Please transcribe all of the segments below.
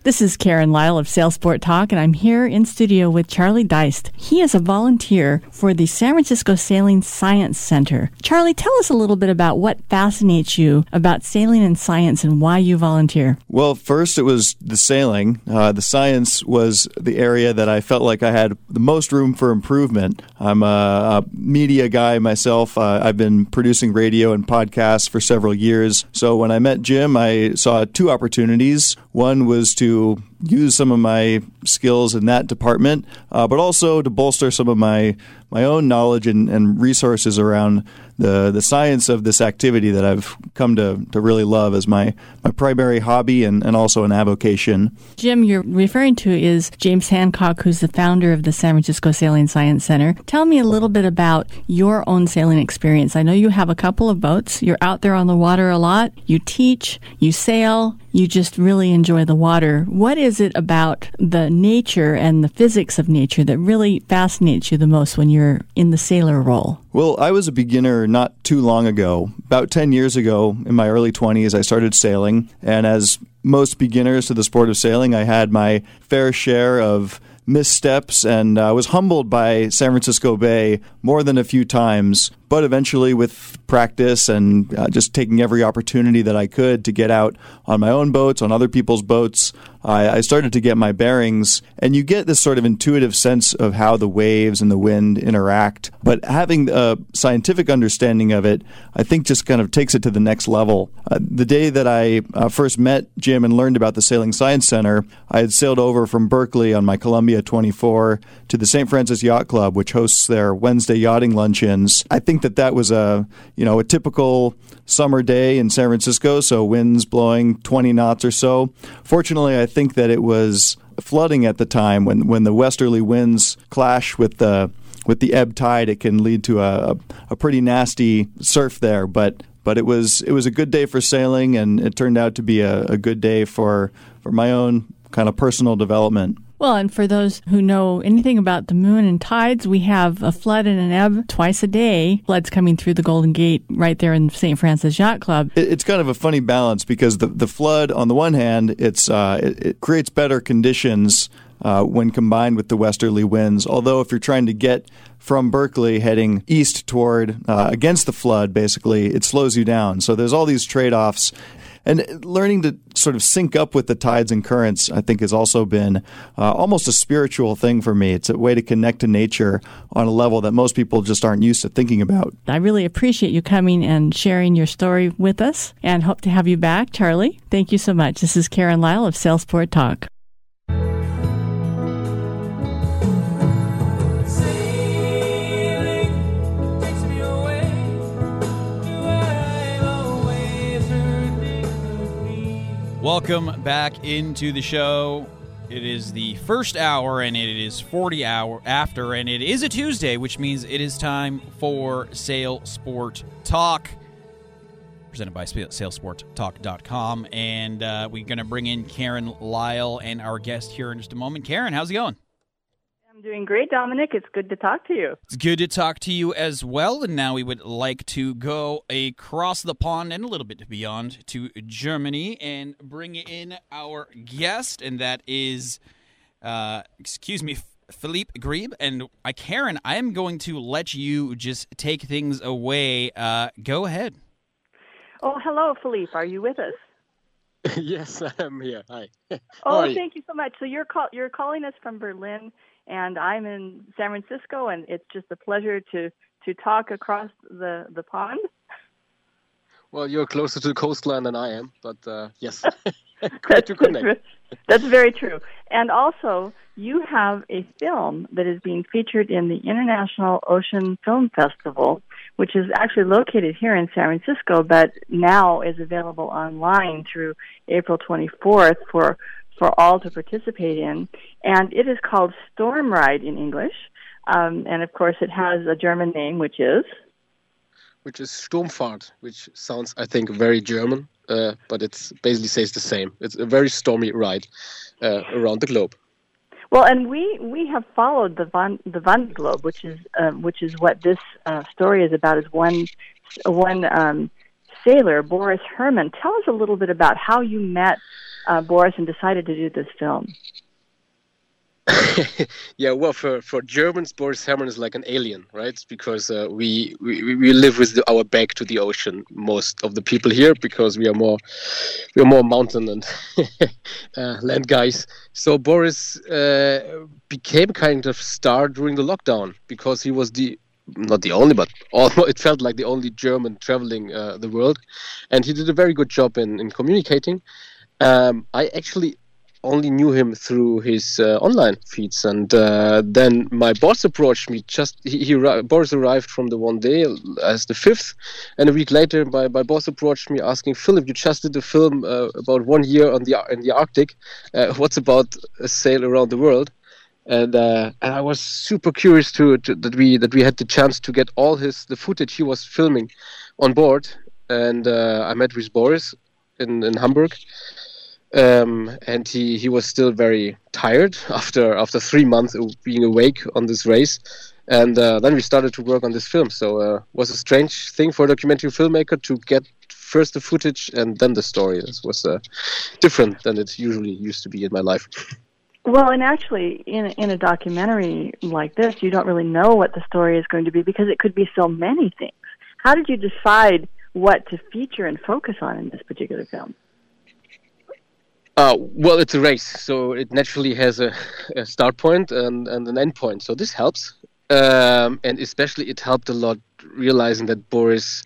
This is Karen Lyle of Sail Sport Talk, and I'm here in studio with Charlie Deist. He is a volunteer for the San Francisco Sailing Science Center. Charlie, tell us a little bit about what fascinates you about sailing and science and why you volunteer. Well, first it was the sailing. The science was the area that I felt like I had the most room for improvement. I'm a media guy myself. I've been producing radio and podcasts for several years. So when I met Jim, I saw two opportunities. One was to use some of my skills in that department, but also to bolster some of my own knowledge and resources around the science of this activity that I've come to really love as my primary hobby and also an avocation. Jim, you're referring to is James Hancock, who's the founder of the San Francisco Sailing Science Center. Tell me a little bit about your own sailing experience. I know you have a couple of boats. You're out there on the water a lot. You teach, you sail, you just really enjoy the water. What is it about the nature and the physics of nature that really fascinates you the most when you're in the sailor role? Well, I was a beginner not too long ago. About 10 years ago, in my early 20s, I started sailing. And as most beginners to the sport of sailing, I had my fair share of missteps and was humbled by San Francisco Bay more than a few times. But eventually, with practice and just taking every opportunity that I could to get out on my own boats, on other people's boats, I started to get my bearings. And you get this sort of intuitive sense of how the waves and the wind interact. But having a scientific understanding of it, I think just kind of takes it to the next level. The day that I first met Jim and learned about the Sailing Science Center, I had sailed over from Berkeley on my Columbia 24 to the St. Francis Yacht Club, which hosts their Wednesday yachting luncheons. I think that was a typical summer day in San Francisco, so winds blowing 20 knots or so. Fortunately, I think that it was flooding at the time. When the westerly winds clash with the ebb tide, it can lead to a pretty nasty surf there. But it was a good day for sailing, and it turned out to be a good day for my own kind of personal development. Well, and for those who know anything about the moon and tides, we have a flood and an ebb twice a day. Floods coming through the Golden Gate right there in St. Francis Yacht Club. It's kind of a funny balance because the flood, on the one hand, it creates better conditions when combined with the westerly winds. Although if you're trying to get from Berkeley heading east toward against the flood, basically, it slows you down. So there's all these trade-offs. And learning to sort of sync up with the tides and currents, I think, has also been almost a spiritual thing for me. It's a way to connect to nature on a level that most people just aren't used to thinking about. I really appreciate you coming and sharing your story with us and hope to have you back, Charlie. Thank you so much. This is Karen Lyle of Sail Sport Talk. Welcome back into the show. It is the first hour, and it is 40 hour after, and it is a Tuesday, which means it is time for Sail Sport Talk, presented by sailsporttalk.com. And we're going to bring in Karen Lyle and our guest here in just a moment. Karen, how's it going? I'm doing great, Dominic. It's good to talk to you. It's good to talk to you as well. And now we would like to go across the pond and a little bit beyond to Germany and bring in our guest, and that is, Philippe Grieb. And Karen, I am going to let you just take things away. Go ahead. Oh, hello, Philippe. Are you with us? Yes, I am here. Hi. Oh, thank you so much. So you're calling us from Berlin, and I'm in San Francisco, and it's just a pleasure to talk across the pond. Well, you're closer to the coastline than I am, but yes, great to connect. That's very true. And also, you have a film that is being featured in the International Ocean Film Festival, which is actually located here in San Francisco, but now is available online through April 24th for all to participate in. And it is called Storm Ride in English. And, of course, it has a German name, which is Sturmfahrt, which sounds, I think, very German, but it basically says the same. It's a very stormy ride around the globe. Well, and we have followed the Vendée Globe, which is what this story is about. Is one sailor, Boris Herrmann. Tell us a little bit about how you met Boris and decided to do this film? Yeah, well, for Germans, Boris Herrmann is like an alien, right? Because we live with our back to the ocean. Most of the people here, because we are more mountain and land guys. So Boris became kind of star during the lockdown because he was not the only, but almost, it felt like the only German traveling the world, and he did a very good job in communicating. I actually only knew him through his online feeds, and then my boss approached me. Boris arrived from the one day as the 5th, and a week later my boss approached me asking, "Philip, you just did a film about 1 year in the Arctic. What's about a sail around the world?" And I was super curious that we had the chance to get all the footage he was filming on board, and I met with Boris in Hamburg. And he was still very tired after 3 months of being awake on this race, and then we started to work on this film. So it was a strange thing for a documentary filmmaker to get first the footage and then the story. This was different than it usually used to be in my life. Well, and actually, in a documentary like this, you don't really know what the story is going to be because it could be so many things. How did you decide what to feature and focus on in this particular film? Well, it's a race, so it naturally has a start point and an end point. So this helps, and especially it helped a lot realizing that Boris,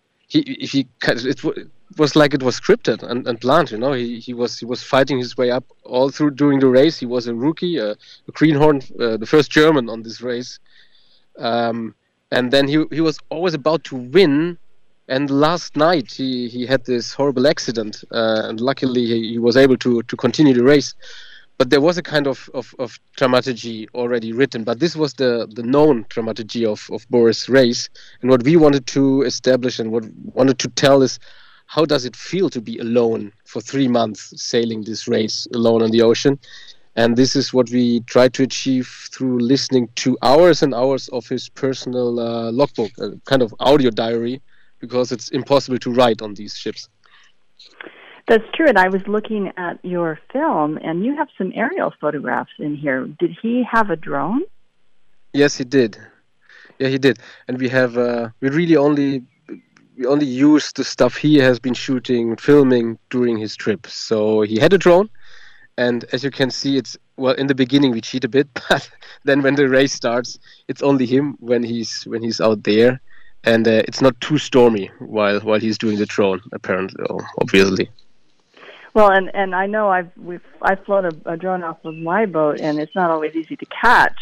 it was like it was scripted and planned. You know, he was fighting his way up all through during the race. He was a rookie, a greenhorn, the first German on this race, and then he was always about to win. And last night he had this horrible accident, and luckily he was able to continue the race. But there was a kind of dramaturgy already written. But this was the known dramaturgy of Boris' race. And what we wanted to establish and what wanted to tell is, how does it feel to be alone for 3 months sailing this race alone on the ocean? And this is what we tried to achieve through listening to hours and hours of his personal logbook, a kind of audio diary, because it's impossible to write on these ships. That's true, and I was looking at your film, and you have some aerial photographs in here. Did he have a drone? Yes, he did. Yeah, he did. And we have we only used the stuff he has been filming during his trip. So he had a drone, and as you can see, in the beginning we cheat a bit, but then when the race starts, it's only him when he's out there. And it's not too stormy while he's doing the drone, apparently, obviously. Well, and I know I've flown a drone off of my boat, and it's not always easy to catch.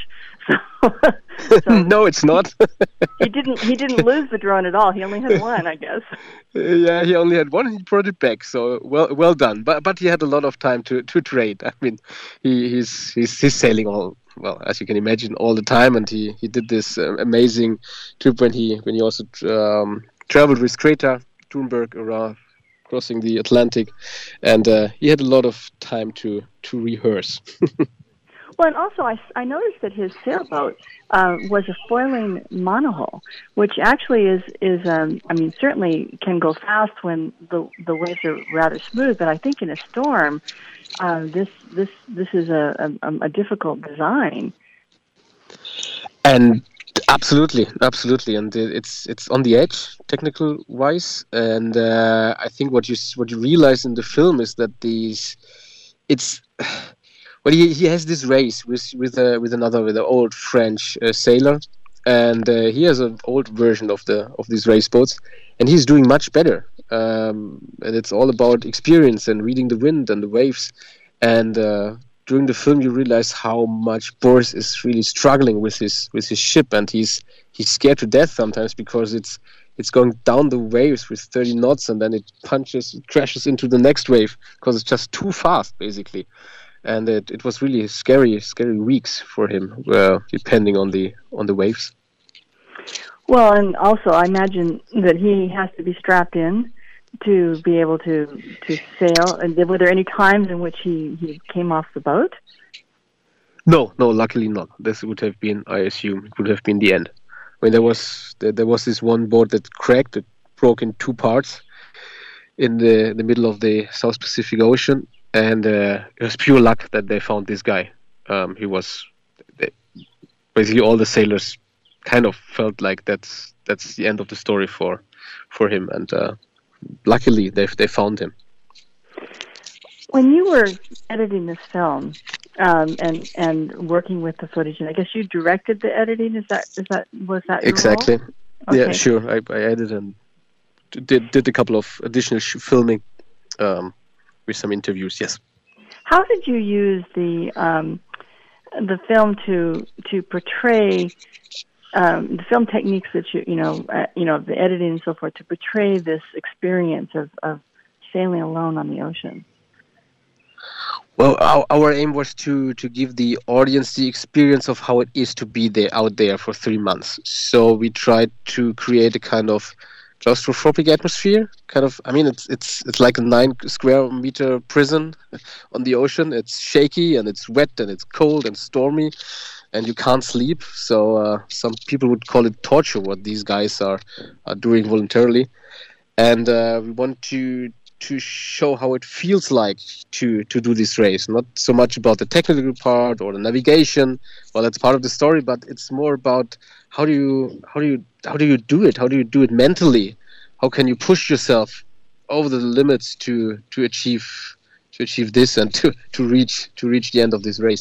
So no, it's not. he didn't lose the drone at all. He only had one, I guess. Yeah, he only had one, and he brought it back. So well done. But he had a lot of time to trade. I mean, he's sailing all. Well, as you can imagine, all the time, and he did this amazing trip when he also traveled with Greta Thunberg around crossing the Atlantic, and he had a lot of time to rehearse. Well, and also I noticed that his sailboat was a foiling monohull, which actually is I mean, certainly can go fast when the waves are rather smooth, but I think in a storm, this is a difficult design. And absolutely, and it's on the edge, technical wise. And I think what you realize in the film is that he has this race with an old French sailor, and he has an old version of these race boats, and he's doing much better. And it's all about experience and reading the wind and the waves. And during the film, you realize how much Boris is really struggling with his ship, and he's scared to death sometimes because it's going down the waves with 30 knots, and then it crashes into the next wave because it's just too fast, basically. And it was really scary weeks for him, depending on the waves. Well, and also I imagine that he has to be strapped in to be able to sail. And were there any times in which he came off the boat? No, luckily not. This would have been, I assume, it would have been the end. When there was this one boat that cracked, it broke in two parts in the middle of the South Pacific Ocean, and it was pure luck that they found this guy. He was basically all the sailors kind of felt like that's the end of the story for him, and luckily they found him. When you were editing this film and working with the footage, and I guess you directed the editing. Was that your Exactly? role? Okay. Yeah, sure. I edited and did a couple of additional filming with some interviews. Yes. How did you use the film to portray the film techniques that the editing and so forth to portray this experience of sailing alone on the ocean? Well, our aim was to give the audience the experience of how it is to be out there for 3 months. So we tried to create a kind of claustrophobic atmosphere. It's like a 9 square meter prison on the ocean. It's shaky and it's wet and it's cold and stormy, and you can't sleep. So some people would call it torture, what these guys are doing voluntarily. And we want to show how it feels like to do this race. Not so much about the technical part or the navigation. Well, that's part of the story, but it's more about how do you do it? How do you do it mentally? How can you push yourself over the limits to achieve this and to reach the end of this race?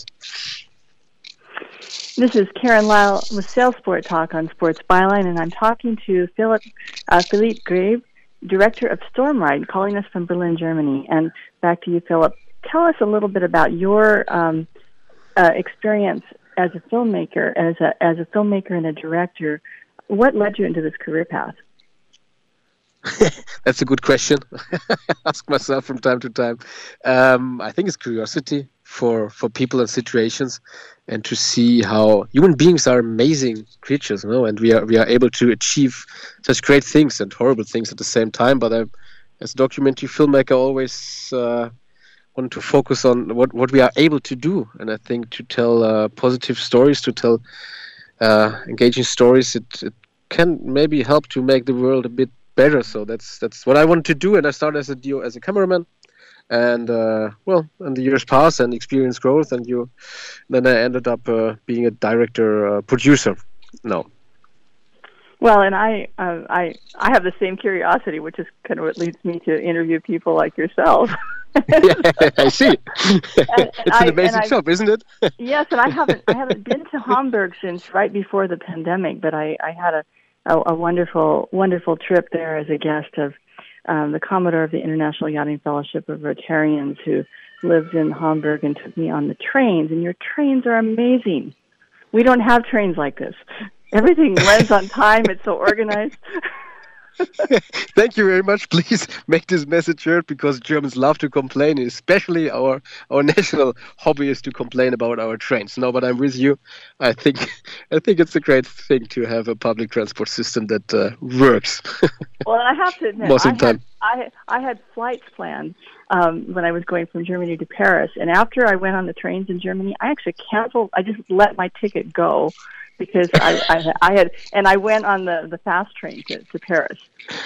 This is Karen Lyle with Sail Sport Talk on Sports Byline, and I'm talking to Philippe Grave, Director of Storm Ride, calling us from Berlin, Germany. And back to you, Philip. Tell us a little bit about your experience as a filmmaker, as a filmmaker and a director. What led you into this career path? That's a good question. Ask myself from time to time. I think it's curiosity for people and situations, and to see how human beings are amazing creatures, and we are able to achieve such great things and horrible things at the same time. But as a documentary filmmaker, I always want to focus on what we are able to do, and I think to tell positive stories, to tell engaging stories, it can maybe help to make the world a bit better. So that's what I want to do, and I started as a cameraman. And and the years pass and experience growth, and then I ended up being a director, producer. No. Well, and I have the same curiosity, which is kind of what leads me to interview people like yourself. Yeah, I see. It's an amazing job, isn't it? Yes, and I haven't been to Hamburg since right before the pandemic, but I had a wonderful trip there as a guest of the Commodore of the International Yachting Fellowship of Rotarians, who lives in Hamburg, and took me on the trains. And your trains are amazing. We don't have trains like this. Everything runs on time. It's so organized. Thank you very much. Please make this message heard, because Germans love to complain, especially our national hobby is to complain about our trains. No, but I'm with you. I think it's a great thing to have a public transport system that works. Well, and I have to admit, most of the time. I had flights planned when I was going from Germany to Paris, and after I went on the trains in Germany, I actually canceled. I just let my ticket go, because I went on the fast train to Paris.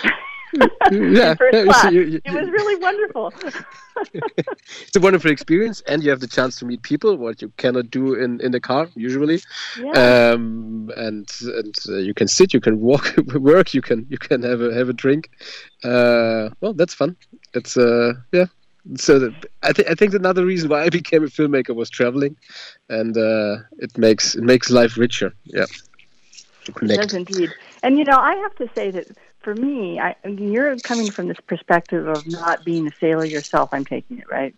Yeah, first class. It was really wonderful. It's a wonderful experience, and you have the chance to meet people, what you cannot do in the car usually. Yeah. And you can sit, you can walk, work, you can have a drink. Well, that's fun. It's yeah. So I think another reason why I became a filmmaker was traveling, and it makes life richer. Yeah, to connect. It does indeed. And I have to say that for me, you're coming from this perspective of not being a sailor yourself. I'm taking it, right?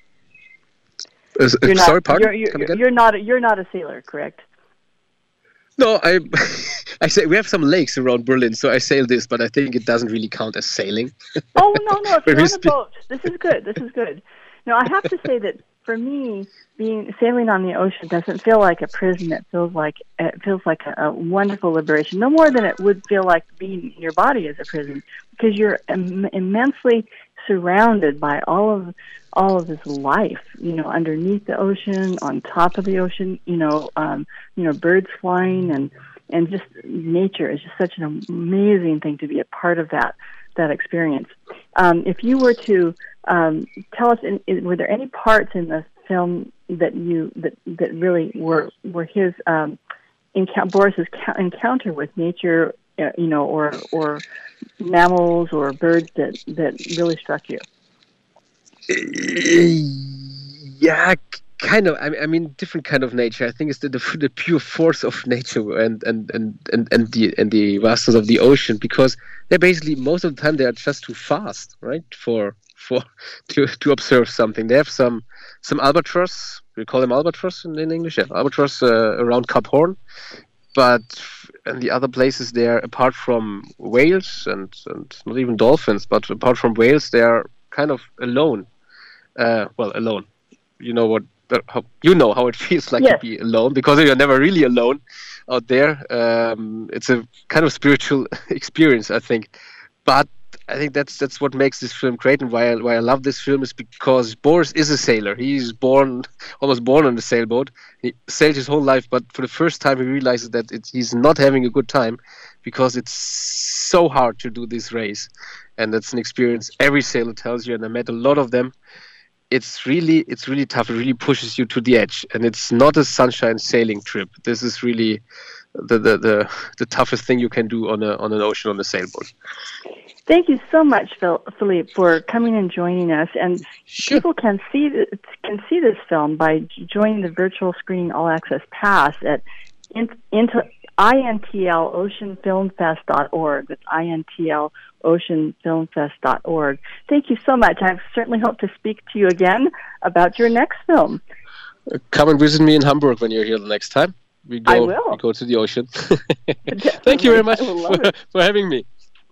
Sorry, pardon. You're not a sailor, correct? No, I say we have some lakes around Berlin, so I sail this, but I think it doesn't really count as sailing. Oh no! If you're on a boat, this is good. No, I have to say that for me, sailing on the ocean doesn't feel like a prison. It feels like a wonderful liberation. No more than it would feel like being in your body as a prison, because you're immensely surrounded by all of this life, underneath the ocean, on top of the ocean, birds flying, and just nature is just such an amazing thing to be a part of that experience. If you were to tell us, were there any parts in the film that really were his Boris's encounter with nature, or mammals or birds that really struck you? Yeah, kind of. I mean, different kind of nature. I think it's the pure force of nature and the vastness of the ocean, because they're basically, most of the time, they are just too fast, right? To observe something. They have some albatross. We call them albatross in English. Yeah, albatross around Cap Horn. But in the other places, they are, apart from whales and not even dolphins, but apart from whales, they are kind of alone. Alone. You know how it feels like to be alone, because you're never really alone out there. It's a kind of spiritual experience, I think. But I think that's what makes this film great, and why I love this film is because Boris is a sailor. He's almost born on a sailboat. He sailed his whole life, but for the first time he realizes that he's not having a good time, because it's so hard to do this race. And that's an experience every sailor tells you, and I met a lot of them. It's really tough. It really pushes you to the edge, and it's not a sunshine sailing trip. This is really the toughest thing you can do on an ocean on a sailboat. Thank you so much, Philippe, for coming and joining us. And people can see this film by joining the virtual screening all access pass at intloceanfilmfest.org. That's intloceanfilmfest.org. Thank you so much. I certainly hope to speak to you again about your next film. Come and visit me in Hamburg when you're here the next time. We go to the ocean. Thank you very much for having me.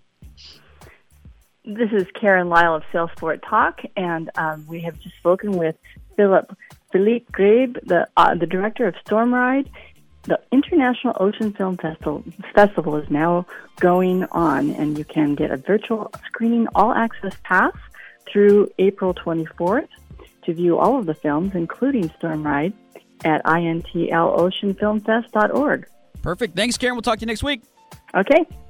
This is Karen Lyle of Sail Sport Talk, and we have just spoken with Philippe Grabe, the director of Storm Ride. The International Ocean Film Festival is now going on, and you can get a virtual screening all-access pass through April 24th to view all of the films, including Storm Ride, at intloceanfilmfest.org. Perfect. Thanks, Karen. We'll talk to you next week. Okay.